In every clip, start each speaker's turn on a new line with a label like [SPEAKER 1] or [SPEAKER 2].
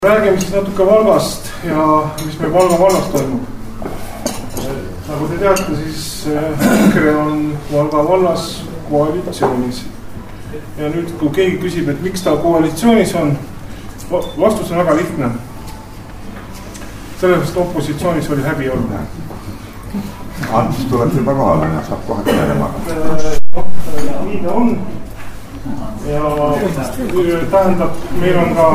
[SPEAKER 1] Räägime siis natuke Valgast ja mis meil Valga vallas toimub. Nagu te teate, siis EKRE on Valga vallas koalitsioonis. Ja nüüd, kui keegi küsib, et miks ta koalitsioonis on, vastus on väga lihtne. Sellepärast opositsioonis oli häbi olla.
[SPEAKER 2] Siis tuleb juba kohale ja saab kohe tegelema.
[SPEAKER 1] Nii ta on. Ja tähendab, meil on ka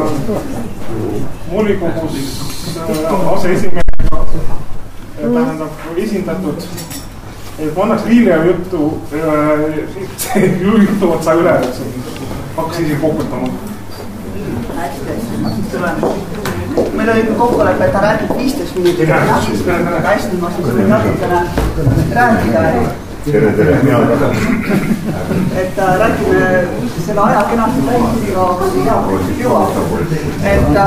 [SPEAKER 1] volikogus aseesimehega tähendab esindatud, et pannaks Liilia juttu otsa üle, hakkas isi kokutama.
[SPEAKER 3] Meil oli kokkulepe, et ta räägib 15 minutit. Hästi, ma siis võin natukene rääkida.
[SPEAKER 2] Tere, mina olen.
[SPEAKER 3] Et räägime selle aja kenasti täisiga, kui hea jõuab.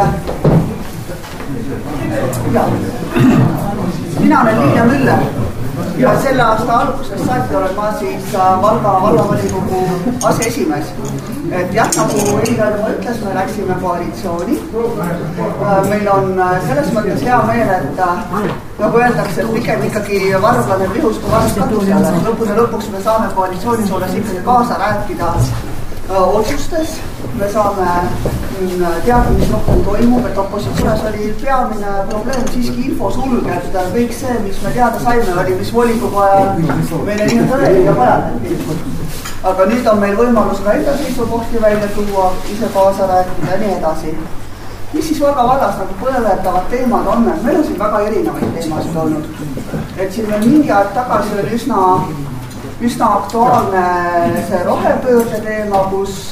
[SPEAKER 3] Mina olen Liilia Müller ja selle aasta algusest saati olen ma siis Valga vallavolikogu aseesimees. Et jah, nagu Eilane ütles, me läksime koalitsiooni. Meil on selles mõttes hea meel, et nagu öeldakse, et pigem ikkagi varblane pihus kui vast katusele. Lõpuks me saame koalitsioonis olles ikkagi kaasa rääkida otsustes. Me saame teada, mis rohkem toimub, et opositsioonis oli peamine probleem siiski info sulge, et kõik see, mis me teada saime, oli, mis volikogu ajal meile nii tõeli ja vajadati. Aga nüüd on meil võimalus ka enda seisukohti välja tuua, ise kaasa rääkida ja nii edasi. Mis siis Valga vallas nagu põletavad teemad on? Meil on siin väga erinevaid teemasid olnud. Et siin veel mingi aeg tagasi oli üsna aktuaalne see rohepöörde teema, kus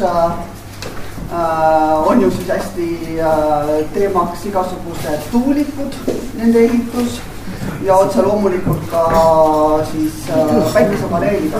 [SPEAKER 3] on ju siis hästi teemaks igasugused tuulikud, nende ehitus ja otse loomulikult ka siis päikesepaneelide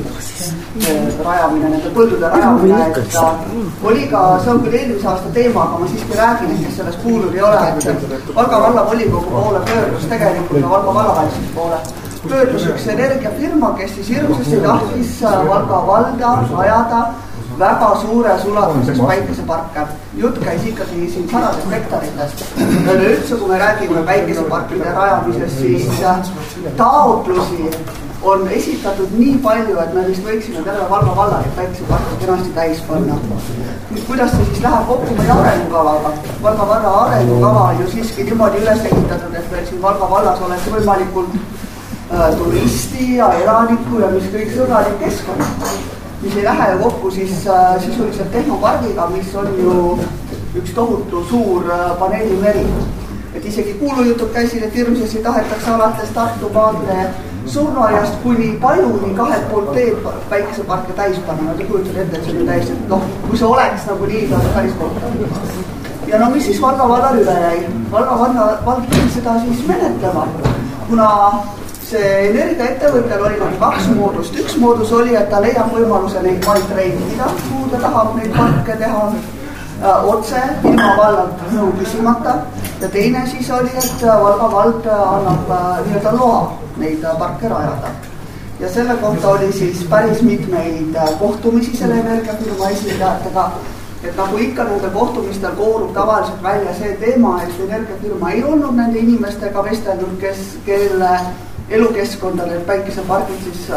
[SPEAKER 3] rajamine, nende põldude rajamine, et oli ka, see on küll eelmise aasta teema, aga ma siiski räägin, et kes selles kuulud ei ole, et Valga valla volikogu poole pöördus tegelikult ka Valga vallavalitsuse poole. Pöördus üks energiafirma, kes siis hirmsasti tahtis Valga valda rajada väga suures ulatuses päikeseparke. Jutt käis ikkagi siin 100 hektaritest. Ja üldse, kui me räägime päikeseparkide rajamisest, siis taotlusi on esitatud nii palju, et me vist võiksime terve Valga valla päikeseparke kenasti täis panna. Kuidas see siis läheb kokku meie arengukavaga? Valga valla arengukava on ju siiski niimoodi üles ehitatud, et meil siin Valga vallas oleks võimalikult turisti ja elaniku ja mis kõik sõbralik keskkond, mis ei lähe kokku siis sisuliselt tehnopargiga, mis on ju üks tohutu suur paneelimeri. Et isegi kuulujutud käisid, et hirmsasti tahetakse alates Tartu maantee Surnuaiast kuni Pajuni 2 poolt teed päikeseparke täis panna. Nad ei kujutanud ette, et see on täiesti, kui see oleks nagu nii, ta oleks päris kohta. Ja no mis siis Valga vallal üle jäi? Valga vald pidi seda siis menetlema, kuna see energiaettevõttel oli nagu 2 moodust. Üks moodus oli, et ta leiab võimaluse neid maid reintida, kuhu ta tahab neid parke teha otse, ilma vallalt nõu küsimata. Ja teine siis oli, et Valga vald annab nii-öelda loa neid parke rajada. Ja selle kohta oli siis päris mitmeid kohtumisi selle energiafirma esindajatega. Et nagu ikka nende kohtumistel koorub tavaliselt välja see teema, et energiafirma ei olnud nende inimestega vestelnud, kelle elukeskkondade päikesepargid siis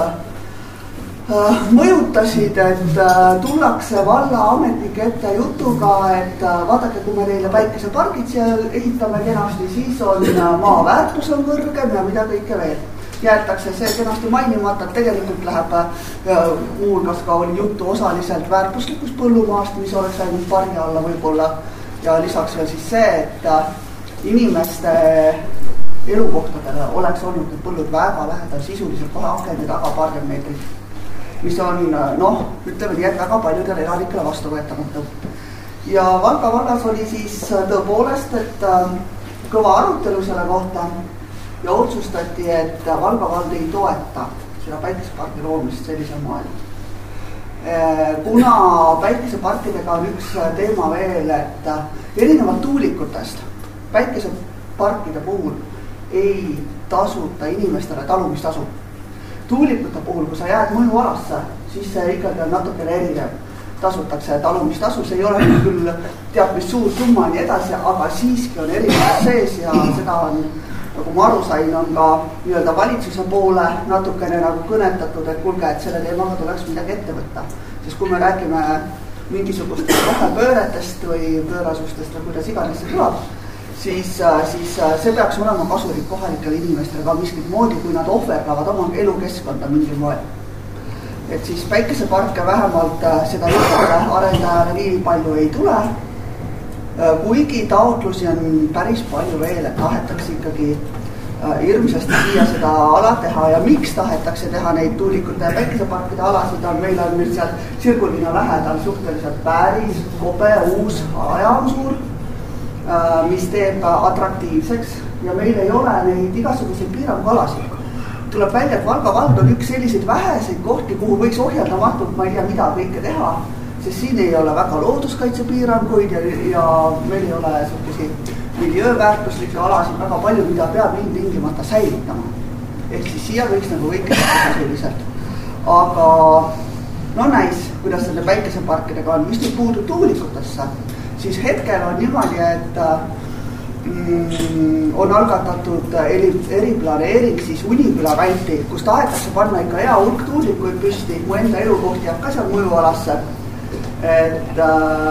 [SPEAKER 3] mõjutasid, et tullakse valla ametnike ette jutuga, et vaadake, kui me teile päikesepargid seal ehitame kenasti, siis on maa väärtus on kõrgem ja mida kõike veel. Jäetakse see kenasti mainimata, et tegelikult läheb muulgas ka oli juttu osaliselt väärtuslikust põllumaast, mis oleks ainult pargi alla võib-olla. Ja lisaks veel siis see, et inimeste elukohtadele oleks olnud need põllud väga lähedal sisuliselt kohe akende taga paarkümmend meetrit, mis on, ütleme nii, et väga paljudele elanikele vastuvõetamatu. Ja Valga vallas oli siis tõepoolest, et kõva arutelu selle kohta ja otsustati, et Valga vald ei toeta seda päikeseparki loomist sellisel moel. Kuna päikeseparkidega on üks teema veel, et erinevalt tuulikutest päikeseparkide puhul ei tasuta inimestele talumistasu. Tuulikute puhul, kui sa jääd mõjualasse, siis see ikkagi on natukene erinev. tasutakse talumistasu, see ei ole küll teab mis suur summa ja nii edasi, aga siiski on erinevus sees ja seda on, nagu ma aru sain, on ka nii-öelda valitsuse poole natukene nagu kõnetatud, et kuulge, et selle teemaga tuleks midagi ette võtta. Sest kui me räägime mingisugustest rohepööretest või pöörasustest või kuidas iganes see tuleb, siis see peaks olema kasulik kohalikele inimestele ka miskit moodi, kui nad ohverdavad oma elukeskkonda mingil moel. Et siis päikeseparke vähemalt seda juurde arendajale nii palju ei tule, kuigi taotlusi on päris palju veel, et tahetakse ikkagi hirmsasti siia seda ala teha ja miks tahetakse teha neid tuulikute ja päikeseparkide alasid on, meil on nüüd seal Sirgulinna lähedal suhteliselt päris kobe uus alajaam suur, mis teeb atraktiivseks ja meil ei ole neid igasuguseid piirangualasid. Tuleb välja, et Valga vald on üks selliseid väheseid kohti, kuhu võiks ohjeldamatult, ma ei tea, mida kõike teha, sest siin ei ole väga looduskaitsepiiranguid ja meil ei ole selliseid miljööväärtuslikke alasid väga palju, mida peab ilmtingimata säilitama. Ehk siis siia võiks nagu kõike teha selliselt. Aga no näis, kuidas selle päikeseparkidega on, mis nüüd puudub tuulikutesse, siis hetkel on niimoodi, et on algatatud eriplaneering siis Uniküla kanti, kus tahetakse panna ikka hea hulk tuulikuid püsti, mu enda elukoht jääb ka seal mõjualasse. Et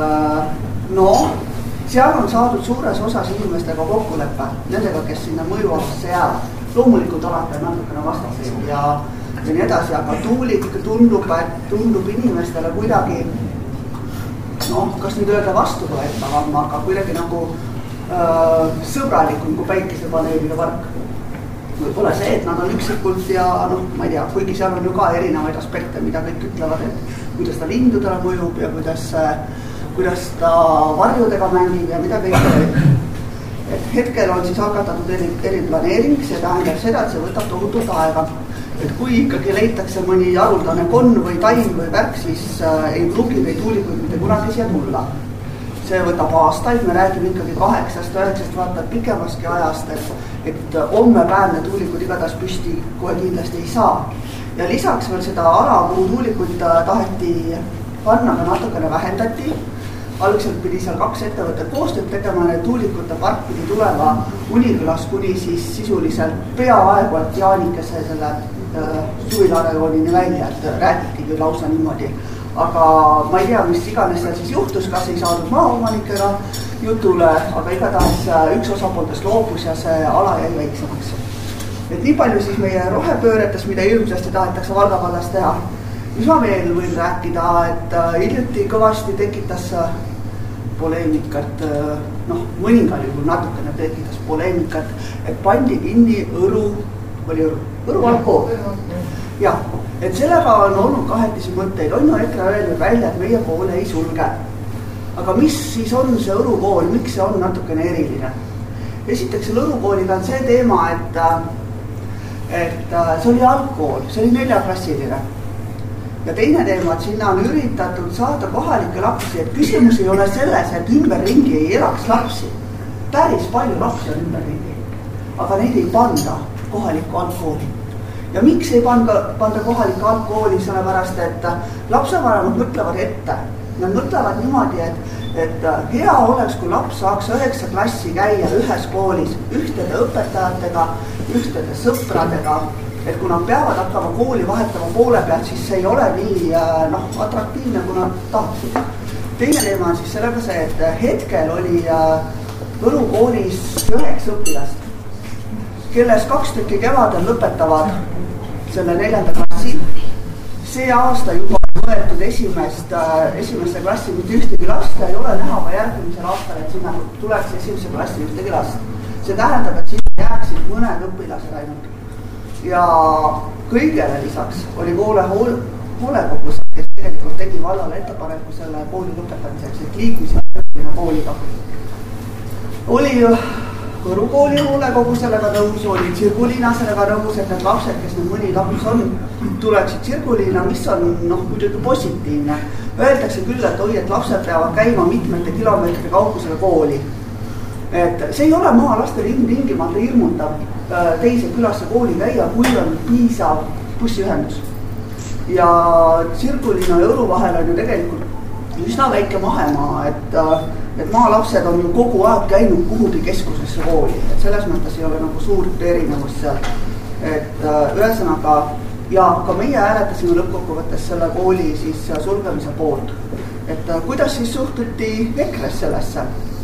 [SPEAKER 3] seal on saadud suures osas inimestega kokkuleppe, nendega, kes sinna mõjualasse jäävad. Loomulikult alati on natukene vastaseid ja nii edasi, aga tuulik tundub inimestele kuidagi, kas nüüd öelda vastuvõetavam, aga kuidagi nagu sõbralikum kui päikesepaneelide park. Võib-olla see, et nad on üksikult ja ma ei tea, kuigi seal on ju ka erinevaid aspekte, mida kõik ütlevad, et kuidas ta lindudele mõjub ja kuidas ta varjudega mängib ja mida kõik teeb. Et hetkel on siis hakatatud eriplaneering, see tähendab seda, et see võtab tohutult aega. Et kui ikkagi leitakse mõni haruldane konn või taim või värk, siis ei pruugi neid tuulikuid mitte kunagi siia tulla. See võtab aastaid, me räägime ikkagi 8-9 vaatad pikemaski ajast, et homme päev need tuulikud igatahes püsti kohe kindlasti ei saa. Ja lisaks veel seda ala, kuhu tuulikud taheti panna, aga natukene vähendati. Algselt pidi seal 2 ettevõtet koostööd tegema, need tuulikute park pidi tulema Unikülas kuni siis sisuliselt peaaegu, et Jaanikese selle suvilarejoonini välja, et räägiti küll lausa niimoodi. Aga ma ei tea, mis iganes seal siis juhtus, kas ei saadud maaomanikega jutule, aga igatahes üks osapooltest loobus ja see ala jäi väiksemaks. Et nii palju siis meie rohepööretes, mida ilmsesti tahetakse Valga vallas teha. Mis ma veel võin rääkida, et hiljuti kõvasti tekitas poleemikat, mõningal juhul natukene tekitas poleemikat, et pandi kinni Õru alkool. Jah, et sellega on olnud kahetisi mõtteid, on ju EKRE öelnud välja, et meie koole ei sulge. Aga mis siis on see Õru kool, miks see on natukene eriline? Esiteks Õru kooliga on see teema, et see oli algkool, see oli 4-klassiline. Ja teine teema, et sinna on üritatud saada kohalikke lapsi, et küsimus ei ole selles, et ümberringi ei elaks lapsi. Päris palju lapsi on ümberringi, aga neid ei panda kohalikku algkooli. Ja miks ei panda kohalikku algkooli, sellepärast, et lapsevanemad mõtlevad ette. Nad mõtlevad niimoodi, et hea oleks, kui laps saaks 9 klassi käia ühes koolis, ühtede õpetajatega, ühtede sõpradega, et kui nad peavad hakkama kooli vahetama poole pealt, siis see ei ole nii atraktiivne, kui nad tahaksid. Teine teema on siis sellega see, et hetkel oli Võru koolis 9 õpilast, kelles 2 tükki kevadel lõpetavad selle 4. klassi. See aasta juba võetud esimesse klassi mitte ühtegi last ja ei ole näha ka järgmisel aastal, et sinna tuleks esimesse klassi ühtegi last. See tähendab, et sinna jääksid mõned õpilased ainult. Ja kõigele lisaks oli hoolekogus, kes tegelikult tegi vallale ettepaneku selle kooli lõpetamiseks, et liikumise kooliga. Oli Võru kooli hoolekogu sellega nõus, oli Sirgulinna sellega nõus, et need lapsed, kes nüüd mõni laps on, tuleksid Sirgulinna, mis on muidugi positiivne. Öeldakse küll, et lapsed peavad käima mitmete kilomeetrite kaugusele kooli. Et see ei ole maalastele ilmtingimata hirmutav teise külasse kooli käia, kui on piisav bussiühendus. Ja Sirgulinna ja Õru vahel on ju tegelikult üsna väike mahemaa, et maalapsed on ju kogu aeg käinud kuhugi keskusesse kooli, et selles mõttes ei ole nagu suurt erinevust seal. Et ühesõnaga, ja ka meie hääletasime lõppkokkuvõttes selle kooli siis sulgemise poolt. Et kuidas siis suhtuti EKRE-s sellesse?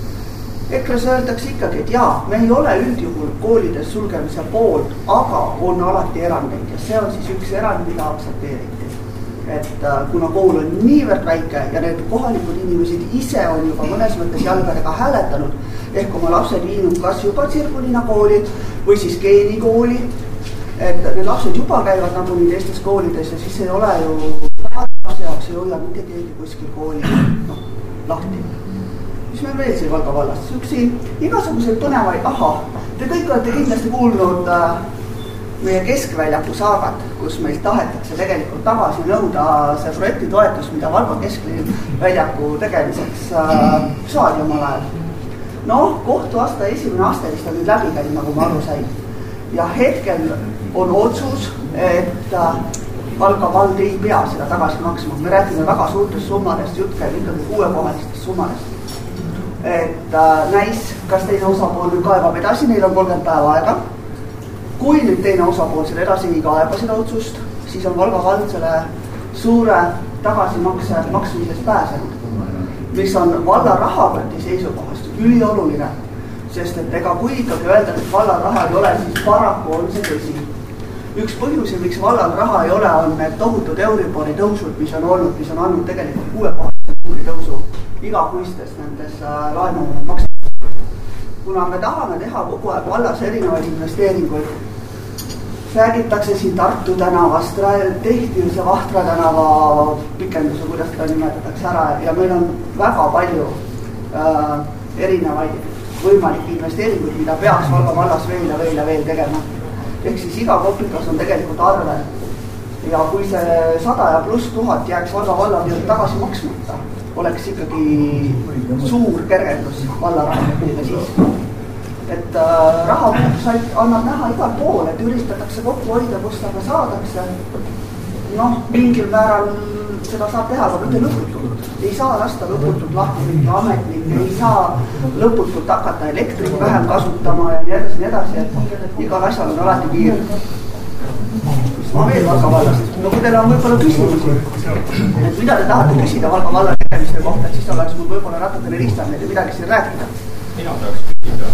[SPEAKER 3] EKRE-s öeldakse ikkagi, et jaa, me ei ole üldjuhul koolides sulgemise poolt, aga on alati erandeid ja see on siis üks erand, mida aktsepteeriti. Et kuna kool on niivõrd väike ja need kohalikud inimesed ise on juba mõnes mõttes jalgadega hääletanud ehk oma lapsed viinud kas juba Tsirkulina kooli või siis geenikooli, et need lapsed juba käivad nagu nii teistes koolides ja siis ei ole ju lapse jaoks ei hoia mitte keegi kuskil kooli lahti. Mis meil veel siin Valga vallas? Üksi igasuguseid põnevaid, te kõik olete kindlasti kuulnud meie Keskväljaku saagat, kus meil tahetakse tegelikult tagasi nõuda see projekti toetus, mida Valga Keskväljaku tegemiseks saadi omal ajal. Kohtuaasta esimene aste vist on nüüd läbi käinud, nagu ma aru sain. Ja hetkel on otsus, et Valga vald ei pea seda tagasi maksma. Me räägime väga suurtest summadest, jutt käib ikkagi 6-kohalistest summadest. Et näis, kas teine osapool nüüd kaevab edasi, neil on 30 päeva aega. Kui nüüd teine osapool selle edasi ei kaeba seda otsust, siis on Valga vald selle suure tagasimakse maksmisest pääsenud, mis on valla rahakoti seisukohast ülioluline, sest et ega kui ikkagi öelda, et valla raha ei ole, siis paraku on see tõsi. Üks põhjusi, miks vallal raha ei ole, on need tohutud Euribori tõusud, mis on olnud, mis on andnud tegelikult 6 tõusu igakuistest nendes laenumaksed. Kuna me tahame teha kogu aeg vallas erinevaid investeeringuid, räägitakse siin Tartu tänavast, tehti see Vahtra tänava pikenduse, kuidas seda nimetatakse ära ja meil on väga palju erinevaid võimalikke investeeringuid, mida peaks Valga vallas veel tegema. Ehk siis iga kopikas on tegelikult arve ja kui see 100 ja pluss 1000 jääks Valga valla tagasi maksmata, oleks ikkagi suur kergendus vallarahadele siis. Et raha annab näha igal pool, et üritatakse kokku hoida, kust aga saadakse. Mingil määral seda saab teha, aga mitte lõputult. Ei saa lasta lõputult lahti mingi ametnik, ei saa lõputult hakata elektrit vähem kasutama ja nii edasi, et igal asjal on alati piir. Ma veel Valga vallast. Kui teil on võib-olla küsimusi, et mida te tahate küsida Valga valla tegemiste kohta, siis oleks mul võib-olla natukene lihtsam meile midagi siin rääkida.
[SPEAKER 4] Mina tahaks küsida.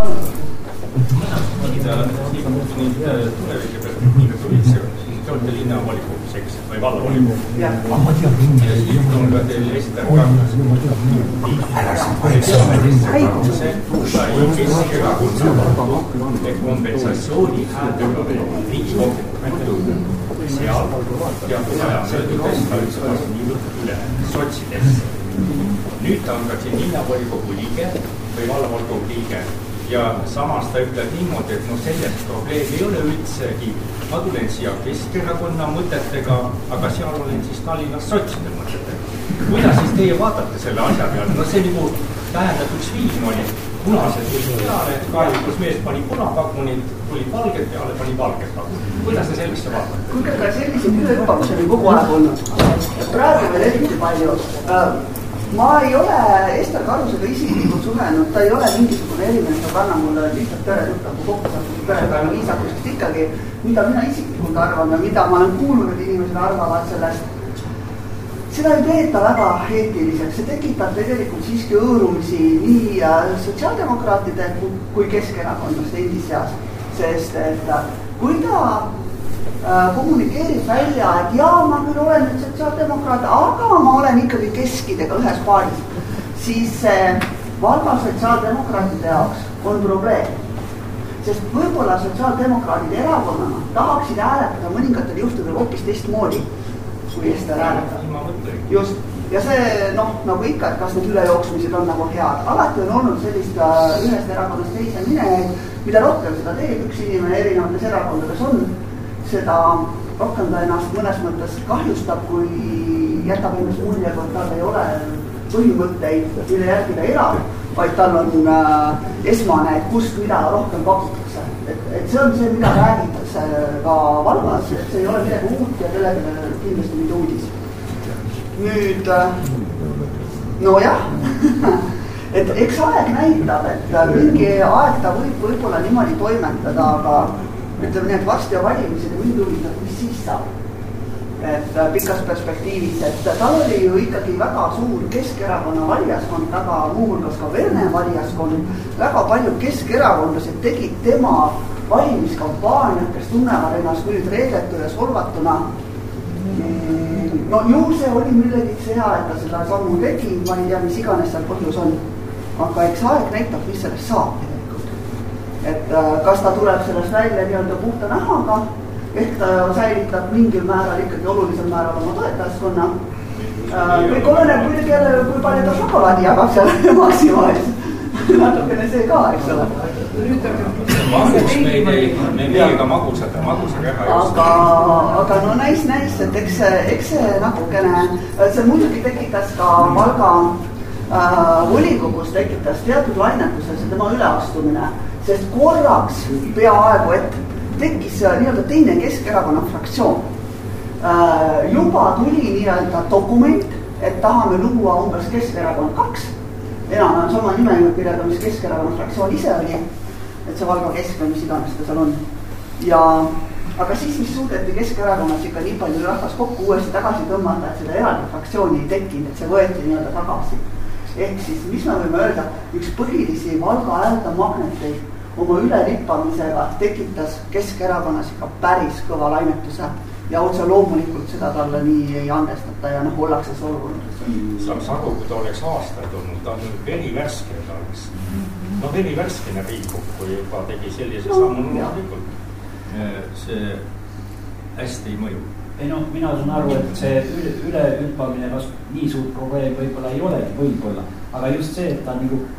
[SPEAKER 4] Tulevike perspektiivi tulitsega, siis te olete linnavolikogus, eks, või vallavolikogus. Ja siis on ka teil esitada kompensatsiooni hääldega Riigikogu seal ja ajamöödudes valitsemas niivõrd üle sotsidesse. Nüüd ta on ka siin linnavolikogu liige või vallavolikogu liige ja samas ta ütleb niimoodi, et sellest probleemi ei ole üldsegi. Ma tulen siia Keskerakonna mõtetega, aga seal olen siis Tallinnas sotside mõtetega. Kuidas siis teie vaatate selle asja peale? See nagu tähendab üks viim oli punased tuli peale, kaevikus mees pani punakakunid, tuli valged peale, pani valged kakunid. Kuidas te sellesse vaatate?
[SPEAKER 3] Kuulge, aga sellise hüppamus oli kogu aeg olnud. Praegu veel eriti palju. Ma ei ole Ester Karusega isiklikult suhelnud, ta ei ole mingisugune erimees, ta kanna mulle lihtsalt peretuttavu kokku saanud perepäeva viisakusest ikkagi, mida mina isiklikult arvan ja mida ma olen kuulnud, et inimesed arvavad sellest. Seda ei peeta väga eetiliseks, see tekitab tegelikult siiski õõrumisi nii sotsiaaldemokraatide kui Keskerakonnast endis seas, sest et kui ta kommunikeerib välja, et jaa, ma küll olen nüüd sotsiaaldemokraat, aga ma olen ikkagi keskidega ühes paaris, siis Valga sotsiaaldemokraatide jaoks on probleem. Sest võib-olla sotsiaaldemokraadid erakonnana tahaksid hääletada mõningatel juhtudel hoopis teistmoodi, kui Ester hääletada. Just. Ja see, nagu ikka, et kas need ülejooksmised on nagu head. Alati on olnud sellist ühest erakonnast teise minejaid, mida rohkem seda teeb üks inimene erinevates erakondades on, seda rohkem ta ennast mõnes mõttes kahjustab, kui jätab ennast mulje, kui tal ei ole põhimõtteid, mille järgi ta elab, vaid tal on esmane, et kust mida rohkem pakutakse. Et see on see, mida räägitakse ka Valgas, et see ei ole midagi uut ja kellelegi kindlasti mitte uudis. Nüüd nojah, et eks aeg näitab, et mingi aeg ta võib-olla niimoodi toimetada, aga ütleme nii, et varsti on valimised ja mind huvitab, mis siis saab. Et pikas perspektiivis, et tal oli ju ikkagi väga suur Keskerakonna valijaskond, väga muuhulgas ka Vene valijaskond, väga paljud keskerakondlased tegid tema valimiskampaaniat, kes tunnevad ennast nüüd reedetu ja solvatuna. No ju see oli millegiks hea, et ta seda sammu tegi, ma ei tea, mis iganes seal põhjus on. Aga eks aeg näitab, mis sellest saab tegelikult. Et kas ta tuleb sellest välja nii-öelda puhta nähaga, ehk ta säilitab mingil määral ikkagi olulisel määral oma toetajaskonna. Kõik oleneb muidugi jälle, kui palju ta šokolaadi jagab seal Maximalis. Natukene see ka, eks ole.
[SPEAKER 4] Magus me meiega magusad ära just.
[SPEAKER 3] Aga no näis, et eks see natukene, see muidugi tekitas ka Valga volikogus tekitas teatud lainetuse see tema üleastumine, sest korraks peaaegu et tekkis nii-öelda teine Keskerakonna fraktsioon. Juba tuli nii-öelda dokument, et tahame luua umbes Keskerakond 2. Enam on sama nimekirjaga, mis Keskerakonna fraktsioon ise oli, et see Valga Kesk või mis iganes ta seal on. Aga siis, mis suudeti Keskerakonnas ikka nii palju rahvas kokku uuesti tagasi tõmmata, et seda eraldi fraktsiooni ei tekkinud, et see võeti nii-öelda tagasi. Ehk siis, mis me võime öelda, üks põhilisi Valga häälda magneteid oma ülelippamisega tekitas Keskerakonnas ikka päris kõva lainetuse ja otse loomulikult seda talle nii ei andestata ja ollakse solvunud.
[SPEAKER 4] Saaks aru, kui ta oleks aastaid olnud, ta on verivärske, ta oleks verivärskene Riigikokku juba tegi sellise sammu loomulikult. See hästi ei mõju.
[SPEAKER 5] Ei no, mina saan aru, et see ülehüppamine nii suur probleem võib-olla ei olegi, võib-olla. Aga just see, et ta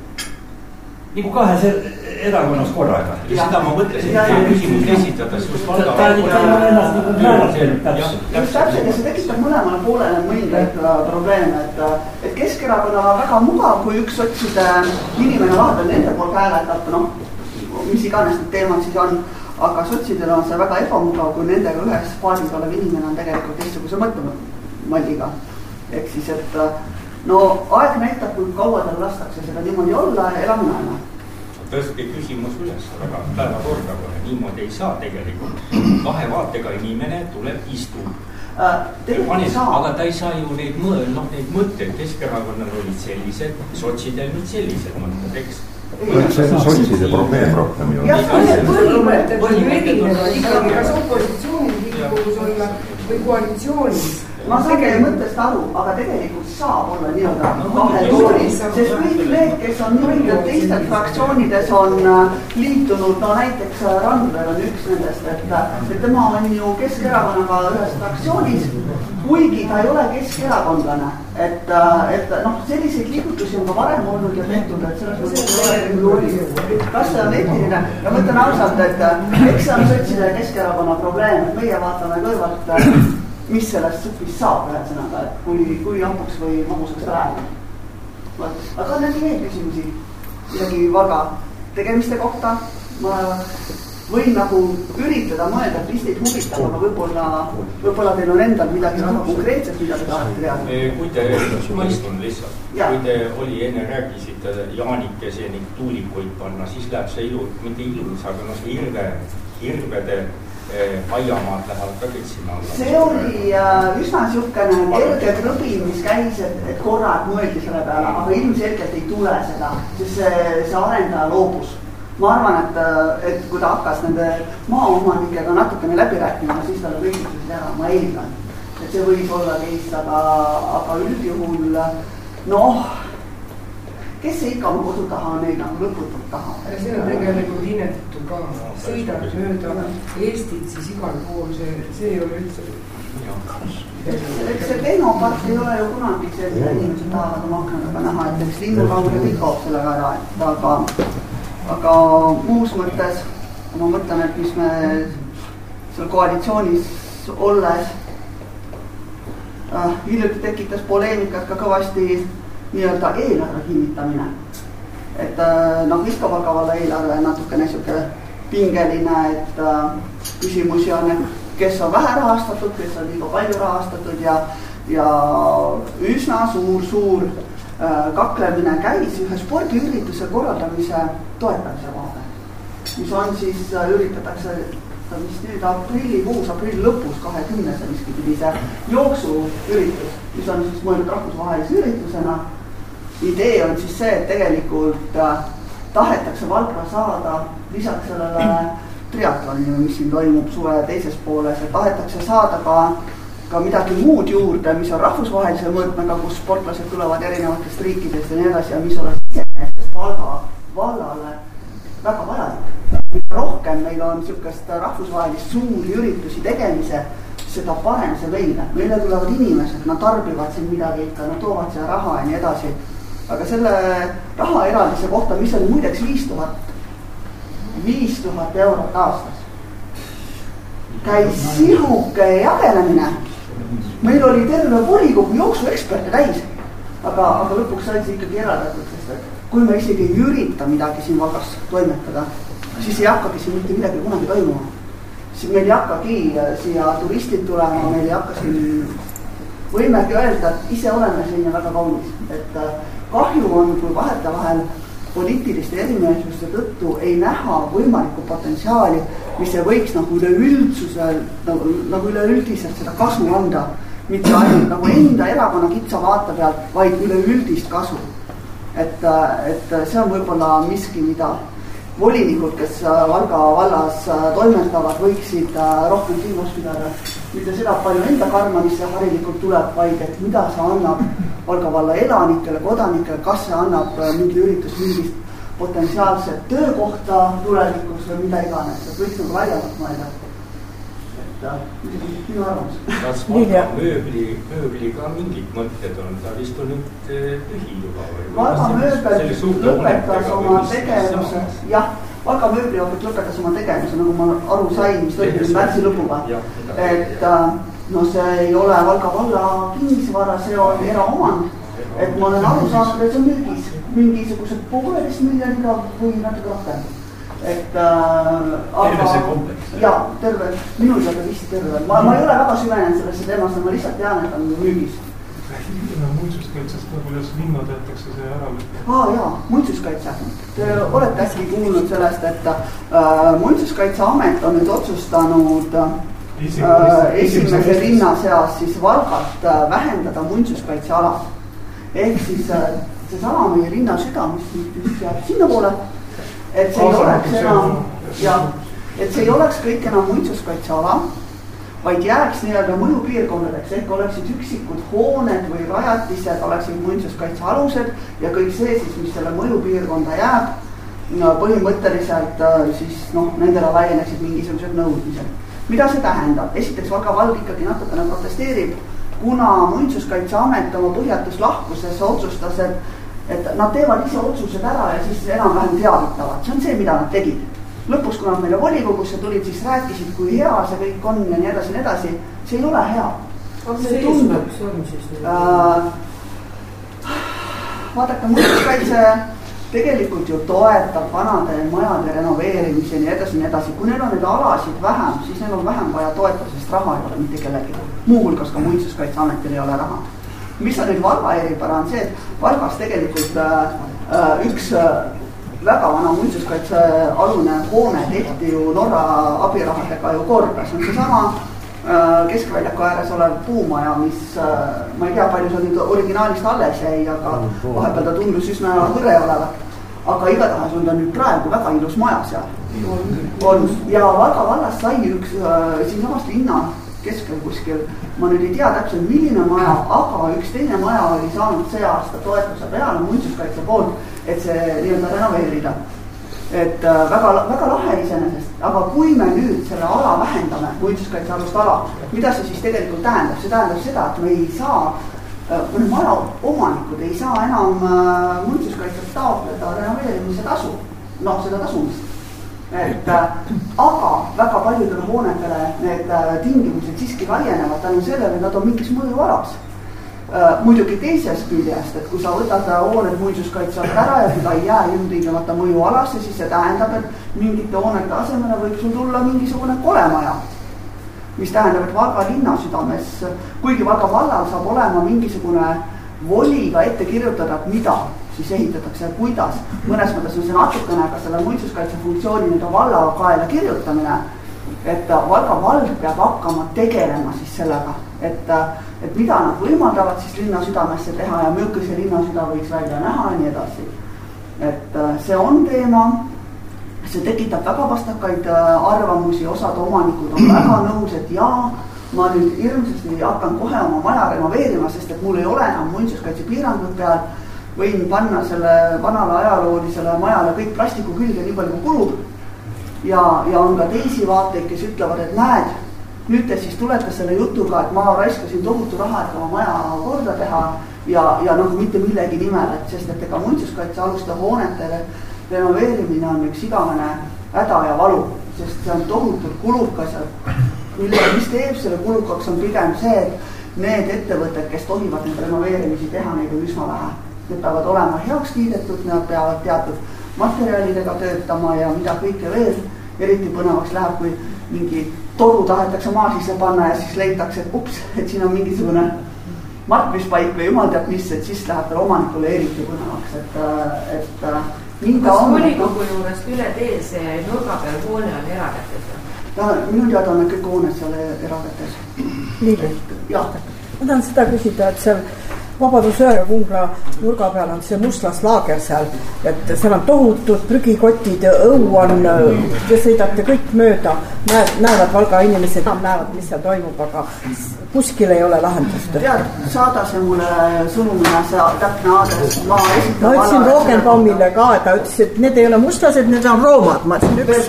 [SPEAKER 5] nagu kahes erakonnas korraga.
[SPEAKER 4] Ja seda ma mõtlesin, et küsimust esitades just Valga.
[SPEAKER 5] Ta on ennast nagu määratlenud täpselt.
[SPEAKER 3] Just täpselt, ja see tekitab mõlemale poolele mõningaid probleeme, et Keskerakonna on väga mugav, kui üks sotside inimene vahepeal nende poolt hääletab, mis iganes need teemad siis on. Aga sotsidel on see väga ebamugav, kui nendega ühes faasis olev inimene on tegelikult teistsuguse mõttemalliga. Ehk siis, et aeg näitab, kui kaua tal lastakse seda niimoodi olla, elame näeme.
[SPEAKER 4] Tõesti küsimus üles, väga päeva korda, kui niimoodi ei saa tegelikult. Kahe vaatega inimene tuleb istub. Aga ta ei saa ju neid mõtteid. Keskerakonnal olid sellised, sotsidel olid sellised mõtted, eks?
[SPEAKER 2] See on sotside probleem rohkem ju.
[SPEAKER 6] Jah, põhimõtted on ju erinevad ikkagi, kas opositsioonil Riigikogus olla või koalitsioonis.
[SPEAKER 3] Ma saan teie mõttest aru, aga tegelikult saab olla nii-öelda kahe tooli, sest kõik need, kes on nii-öelda teistel fraktsioonides on liitunud, näiteks Randver on üks nendest, et tema on ju Keskerakonnaga ühes fraktsioonis, kuigi ta ei ole keskerakondlane, et selliseid liigutusi on ka varem olnud ja tehtud, et selles mõttes kas see on eetiline ja mõtlen ausalt, et eks see on sotside ja Keskerakonna probleem, et meie vaatame kõrvalt mis sellest supist saab ühesõnaga, et kui ampuks või magusaks ta läheb. Aga on nägi veel küsimusi midagi Valga tegemiste kohta. Ma võin nagu üritada mõelda, et mis teid huvitab, aga võib-olla teil on endal midagi väga konkreetset, mida te tahate teada.
[SPEAKER 4] Kui te, ma istun lihtsalt, kui te enne rääkisite Jaanikese ning tuulikuid panna, siis läheb see mitte ilus, aga see hirvede aiamaad lähevad ka kõik sinna alla.
[SPEAKER 3] See oli üsna siukene kerge krõbi, mis käis, et korrad mõeldi selle peale, aga ilmselgelt ei tule seda, sest see arendaja loobus. Ma arvan, et kui ta hakkas nende maaomanikega natukene läbi rääkima, siis talle võitlus ära, ma eeldan. Et see võib olla teist, aga üldjuhul, kes see ikka oma kodu taha neil nagu lõputult taha?
[SPEAKER 6] See on tegelikult inetu ka. Sõidab mööda Eestit, siis igal pool see ei ole üldse.
[SPEAKER 3] Eks see tehnopart ei ole ju kunagi see, mida inimesed tahavad oma aknaga näha, et eks linnulaul ja kõik kaob sellega ära, aga muus mõttes ma mõtlen, et mis me seal koalitsioonis olles hiljuti tekitas poleemikat ka kõvasti nii-öelda eelarve kinnitamine. Et ikka Valga valla eelarve natukene siuke pingeline, et küsimusi on, kes on vähe rahastatud, kes on liiga palju rahastatud ja üsna suur kaklemine käis ühe spordiürituse korraldamise toetamise vahel, mis on siis, üritatakse vist nüüd aprillikuus, aprilli lõpus 20. miski pidi see jooksuüritus, mis on siis mõeldud rahvusvahelise üritusena. Idee on siis see, et tegelikult tahetakse Valka saada lisaks sellele triatlonile, mis siin toimub suve teises pooles, et tahetakse saada ka midagi muud juurde, mis on rahvusvahelise mõõtmega, kus sportlased tulevad erinevatest riikidest ja nii edasi ja mis oleks iseenesest Valga vallale väga vajalik. Mida rohkem meil on niisugust rahvusvahelist suuri üritusi tegemise, seda parem see meile. Meile tulevad inimesed, nad tarbivad siin midagi ikka, nad toovad siia raha ja nii edasi. Aga selle raha eraldise kohta, mis oli muideks 5000 eurot aastas, käis sihuke jagelemine. Meil oli terve volikogu jooksueksperte täis, aga lõpuks sai see ikkagi eraldatud, sest et kui me isegi ei ürita midagi siin Valgas toimetada, siis ei hakkagi siin mitte midagi kunagi toimuma. Siis meil ei hakkagi siia turistid tulema, meil ei hakka siin, võimegi öelda, et ise oleme siin väga kaunis. Et kahju on, kui vahetevahel poliitiliste erimeelsuste tõttu ei näha võimalikku potentsiaali, mis ei võiks nagu üleüldsusel, nagu üleüldiselt seda kasu anda. Mitte ainult nagu enda erakonna kitsa vaate pealt, vaid üleüldist kasu. Et see on võib-olla miski, mida volinikud, kes Valga vallas toimetavad, võiksid rohkem silmas pidada. Mitte seda palju enda karmanisse harilikult tuleb, vaid et mida see annab Valga valla elanikele, kodanikele, kas see annab mingi üritus mingist potentsiaalset töökohta tulevikus või mida iganes. Et võiks nagu väljavalt mõelda. Minu arvamus.
[SPEAKER 4] Kas Valga mööbli ka mingid mõtted on? Ta vist on nüüd tühi juba või?
[SPEAKER 3] Valga mööbel lõpetas oma tegevuse, jah, Valga mööbli lõpetas oma tegevuse, nagu ma aru sain, mis toimus märtsi lõpuga. Et no see ei ole Valga valla kinnisvara, see on eraomand. Et ma olen aru saanud, et see on müügis mingisugused 1,5 miljoniga või natuke rohkem.
[SPEAKER 5] Terve see kompleks.
[SPEAKER 3] Jaa, terve, minul seda vist terve. Ma ei ole väga süvenenud sellesse teemasse, ma lihtsalt tean, et on müügis.
[SPEAKER 1] Muinsuskaitsest, kuidas linna teatakse see ära?
[SPEAKER 3] Jaa, muinsuskaitse. Te olete äsja kuulnud sellest, et Muinsuskaitseamet on nüüd otsustanud esimese linna seas siis Valgalt vähendada muinsuskaitseala. Ehk siis see sama meie linna süda, mis jääb sinna poole, et see ei oleks kõik enam muinsuskaitseala, vaid jääks nii-öelda mõjupiirkondadeks, ehk oleksid üksikud hooned või rajatised, oleksid muinsuskaitsealused ja kõik see siis, mis selle mõjupiirkonda jääb, põhimõtteliselt siis nendele laieneksid mingisugused nõudmised. Mida see tähendab? Esiteks Valga vald ikkagi natukene protesteerib, kuna Muinsuskaitseamet oma põhjatus lahkuses otsustas, et nad teevad ise otsused ära ja siis enam-vähem teavitavad. See on see, mida nad tegid. Lõpus, kui nad meile volikogusse tulid, siis rääkisid, kui hea see kõik on ja nii edasi. See ei ole hea.
[SPEAKER 6] See tundub, see on siis
[SPEAKER 3] vaadake, muinsuskaitse tegelikult ju toetab vanade majade renoveerimise ja nii edasi. Kui neil on neid alasid vähem, siis neil on vähem vaja toetada, sest raha ei ole mitte kellegi. Muuhulgas ka Muinsuskaitseametil ei ole raha. Mis on nüüd Valga eripära on see, et Valgas tegelikult üks väga vana muinsuskaitsealune hoone tehti ju Norra abirahadega ju korda. See on see sama Keskväljaku ääres olev puumaja, mis ma ei tea, palju see nüüd originaalist alles jäi, aga vahepeal ta tundus üsna hõre olevat. Aga igatahes on ta nüüd praegu väga ilus maja seal. Ja Valga vallas sai üks siinsamast linna keskel kuskil, ma nüüd ei tea täpselt milline maja, aga üks teine maja oli saanud see aasta toetuse peale muinsuskaitse poolt, et see nii-öelda renoveerida. Et väga lahe iseenesest, aga kui me nüüd selle ala vähendame, muinsuskaitsealust ala, mida see siis tegelikult tähendab? See tähendab seda, et me ei saa, maja omanikud ei saa enam muinsuskaitselt taotleda renoveerimise tasu, seda tasumist. Aga väga paljudele hoonetele need tingimused siiski laienevad tänu sellele, et nad on mingis mõjualas. Muidugi teisest küljest, et kui sa võtad hooned muinsuskaitse alt ära ja seda ei jää ilmtingimata mõjualasse, siis see tähendab, et mingite hoonete asemele võib sul tulla mingisugune kolemaja. Mis tähendab, et Valga linna südames, kuigi Valga vallal saab olema mingisugune voliga ette kirjutada, et mida siis ehitatakse ja kuidas. Mõnes mõttes on see natukene ka selle muinsuskaitse funktsiooni nüüd valla kaela kirjutamine, et Valga vald peab hakkama tegelema siis sellega, et mida nad võimaldavad siis linna südamesse teha ja milline see linna süda võiks välja näha ja nii edasi. Et see on teema, see tekitab väga vastakaid arvamusi, osad omanikud on väga nõus, et jaa, ma nüüd hirmsasti hakkan kohe oma maja renoveerima, sest et mul ei ole enam muinsuskaitse piirangud peal, võin panna selle vanale ajaloolisele majale kõik plastiku külge nii palju kui kulub. Ja on ka teisi vaateid, kes ütlevad, et näed, nüüd te siis tulete selle jutuga, et ma raiskasin tohutu raha, et oma maja korda teha ja nagu mitte millegi nimel, et sest et ega muinsuskaitse aluste hoonetele renoveerimine on üks igavene häda ja valu, sest see on tohutult kulukas ja mis teeb selle kulukaks on pigem see, et need ettevõtted, kes tohivad neid renoveerimisi teha, neid on üsna vähe. Need peavad olema heaks kiidetud, nad peavad teatud materjalidega töötama ja mida kõike veel. Eriti põnevaks läheb, kui mingi toru tahetakse maa sisse panna ja siis leitakse, et ups, et siin on mingisugune markmispaik või jumal teab mis, et siis läheb veel omanikule eriti põnevaks, et
[SPEAKER 6] kas volikogu juurest üle tee see nurga peal hoone on erakätes?
[SPEAKER 3] Minu teada on kõik hooned seal erakätes.
[SPEAKER 7] Ma tahan seda küsida, et seal Vabaduse ja Kungla nurga peal on see mustlaslaager seal, et seal on tohutud prügikotid ja õu on, te sõidate kõik mööda, näevad Valga inimesed, näevad, mis seal toimub, aga kuskil ei ole lahendust.
[SPEAKER 3] Tead, saada see mulle sõnumina, see täpne aadress.
[SPEAKER 7] Ma ütlesin Rogenbaumile ka, et ta ütles, et need ei ole mustlased, need on roomad. Ma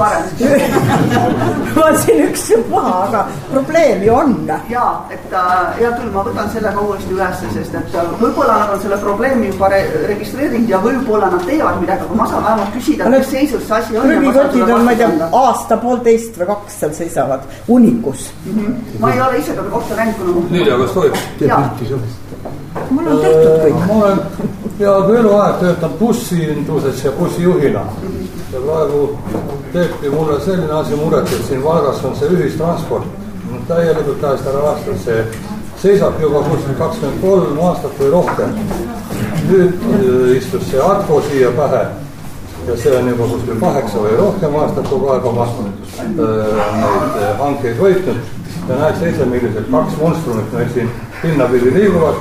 [SPEAKER 7] ütlesin üks paha, aga probleem ju on.
[SPEAKER 3] Jaa, et hea küll, ma võtan selle ka uuesti üles, sest et võib-olla nad on selle probleemi juba registreerinud ja võib-olla nad teevad midagi, aga ma saan vähemalt küsida, mis seisus see asi on.
[SPEAKER 7] Prügikotid on, ma ei tea, aasta, 1,5 või 2 seal seisavad unikus.
[SPEAKER 3] Ma ei ole ise ka kohta näinud.
[SPEAKER 8] Nüüd, aga kas tohib?
[SPEAKER 7] Mul on tehtud kõik.
[SPEAKER 8] Ma olen peaaegu eluaeg töötan bussiinduses ja bussijuhina. Ja praegu teebki mulle selline asi muret, et siin Valgas on see ühistransport. Täielikult käest ära lastud. See seisab juba kuskil 23 aastat või rohkem. Nüüd istus see Atko siia pähe ja see on juba kuskil 8 või rohkem aastat kogu aeg oma neid hankeid võitnud. Ja näed seitse millised 2 monstrumit meil siin linnapilli liiguvad.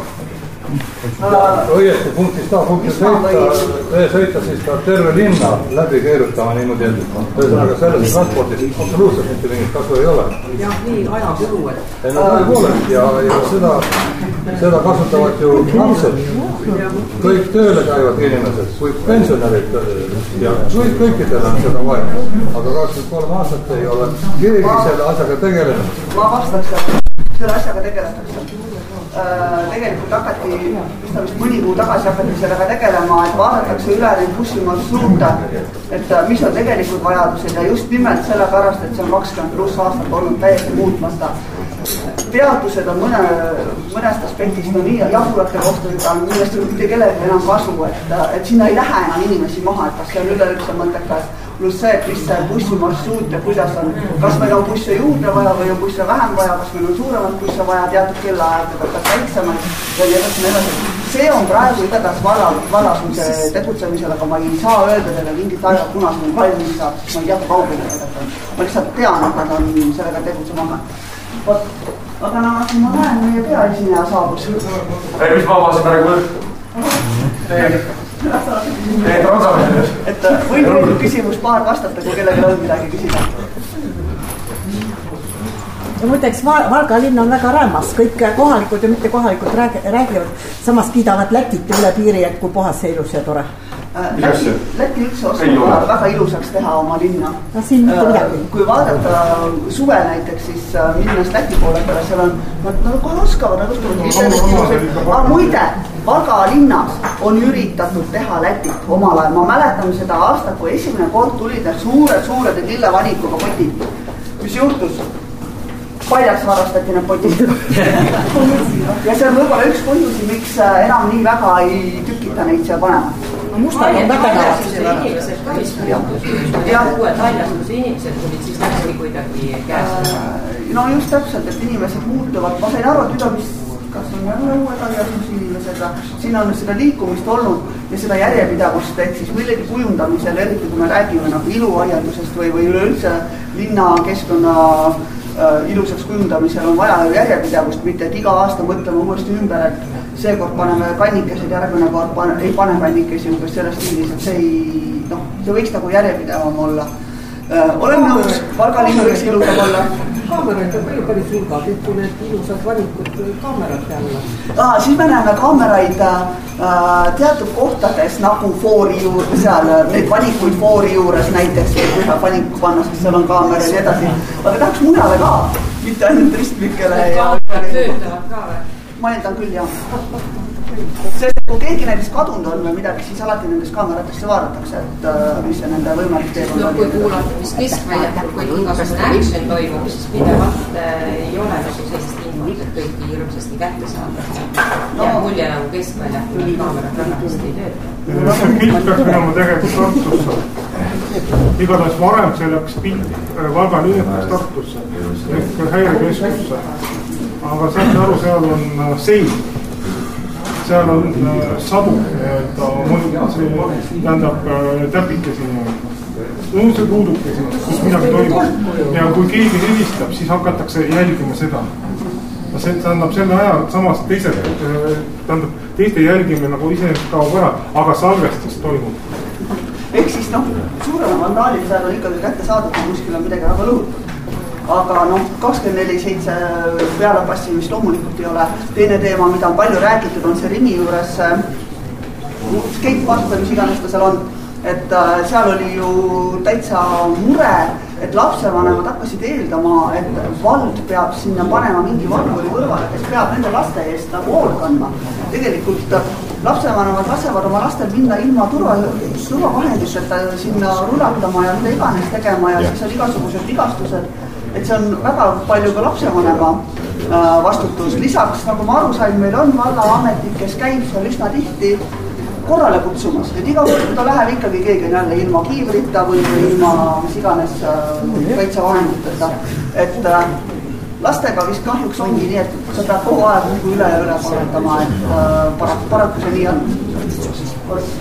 [SPEAKER 8] Õieti punktist A punktis sõita siis ka terve linna läbi keerutama niimoodi, et ühesõnaga selles transpordis absoluutselt mitte mingit kasu ei ole.
[SPEAKER 6] Jah, nii ajakulu, et...
[SPEAKER 8] Tõepoolest ja seda kasutavad ju lapsed, kõik tööle käivad inimesed, kui pensionärid ja kõikidel on seda vaja, aga 23 aastat ei ole keegi selle asjaga tegelenud.
[SPEAKER 3] Ma vastaks, et selle asjaga tegeletakse. Tegelikult hakati, vist mõni kuu tagasi hakati sellega tegelema, et vaadatakse üle neid bussimarsruute, et mis on tegelikult vajadused ja just nimelt sellepärast, et see on 20+ aastat olnud täiesti muutmata. Teadused on mõnest aspektist on nii jahurate kohta, millest on mitte kellegi enam kasu, et sinna ei lähe enam inimesi maha, et kas see on üleüldse mõttekas. Pluss see, et mis see bussimarsruut ja kuidas on, kas meil on busse juurde vaja või on busse vähem vaja, kas meil on suuremat busse vaja teatud kellaajadega, kas väiksemad ja nii edasi. See on praegu igatahes vallas on see tegutsemisel, aga ma ei saa öelda teile mingit aega, kuna see on valmis saab, ma ei tea kaugele edasi. Ma lihtsalt tean, et nad on sellega tegutsema. Aga ma näen, meie peaesineja saabus.
[SPEAKER 9] Mis ma avasin praegu?
[SPEAKER 3] Et võin veel küsimus paar vastata, kui kellegi on midagi küsida.
[SPEAKER 7] Ja muideks Valga linn on väga räämas, kõik kohalikud ja mitte kohalikud räägivad, samas kiidavad Lätit üle piiri, et kui puhas see ilus ja tore.
[SPEAKER 3] Läti üldse oskab väga ilusaks teha oma linna. Kui vaadata suve näiteks, siis minnes Läti poole peale, seal on, nad kohe oskavad muide, Valga linnas on üritatud teha Lätit omal ajal. Ma mäletan seda aastat, kui esimene kord tulid need suured lillevanikuga potid. Mis juhtus? Paljaks varastati need potid. Ja see on võib-olla üks põhjusi, miks enam nii väga ei tükita neid seal panema.
[SPEAKER 7] Mustad on väga
[SPEAKER 6] inimesed ka vist juhtus. Uued haljastuse inimesed tulid siis läbi kuidagi käest.
[SPEAKER 3] No just täpselt, et inimesed muutuvad. Ma sain aru, et kas on õue tagasi inimesed, siin on seda liikumist olnud ja seda järjepidavust, ehk siis millegi kujundamisel, eriti kui me räägime nagu iluaiandusest või üleüldse linnakeskkonna ilusaks kujundamisel on vaja järjepidavust, mitte et iga aasta mõtleme uuesti ümber, et seekord paneme kannikesed, järgmine kord ei pane kannikesi umbes selles stiilis, et see võiks nagu järjepidavam olla. Olen nõus, Valga linn võiks ilusam olla.
[SPEAKER 6] Kaameraid on palju päris hulga, kõik kui need ilusad valikud kaamerad peale.
[SPEAKER 3] Siis me näeme kaameraid teatud kohtades nagu foori juurde, seal need valikuid foori juures näiteks, kui saab valiku panna, sest seal on kaamera ja nii edasi. Aga tahaks mujale ka, mitte ainult ristlikele.
[SPEAKER 6] Kaamerad töötavad ka või?
[SPEAKER 3] Ma eeldan küll, jah. Sest kui keegi näiteks kadunud on või midagi, siis alati nendest kaameratesse vaadatakse, et mis see nende võimalik teekond on.
[SPEAKER 10] Kui kuulata, mis keskväljakul kõik igasugune action toimub, siis pidevalt ei ole nagu sellist infot, et kõik hirmsasti kätte saada. Ja mulje nagu keskväljakul kaamerad väga hästi ei tööta.
[SPEAKER 1] See pilt peaks minema tegelikult Tartusse. Igatahes varem see läks pilt Valga linnast Tartusse ehk häirekeskusse. Aga saate aru, seal on sein. Seal on sadu, tähendab täpikesi, see puudukesi, kus midagi toimub. Ja kui keegi helistab, siis hakatakse jälgima seda. See tähendab selle aja samas teiste jälgimine nagu iseenesest kaob ära, aga salvestis toimub.
[SPEAKER 3] Ehk siis suurema vandaalide seal on ikkagi kätte saadud, kui kuskil on midagi väga lõhutud. Aga 24/7 pealepassimist loomulikult ei ole. Teine teema, mida on palju räägitud, on see Rimi juures skatepark või mis iganes ta seal on. Et seal oli ju täitsa mure, et lapsevanemad hakkasid eeldama, et vald peab sinna panema mingi valvuri kõrvale, kes peab nende laste eest nagu hoolt kandma. Tegelikult lapsevanemad lasevad oma lastel minna ilma turvavahenduseta sinna rulatama ja mida iganes tegema ja siis on igasugused vigastused. Et see on väga palju ka lapsevanema vastutus. Lisaks, nagu ma aru sain, meil on vallaametid, kes käib seal üsna tihti korrale kutsumas. Et iga kord, kui ta läheb ikkagi keegi jälle ilma kiivrita või ilma mis iganes kaitsevahenditeta. Et lastega vist kahjuks ongi nii, et sa pead kogu aeg üle ja üle korraldama, et paraku see nii on.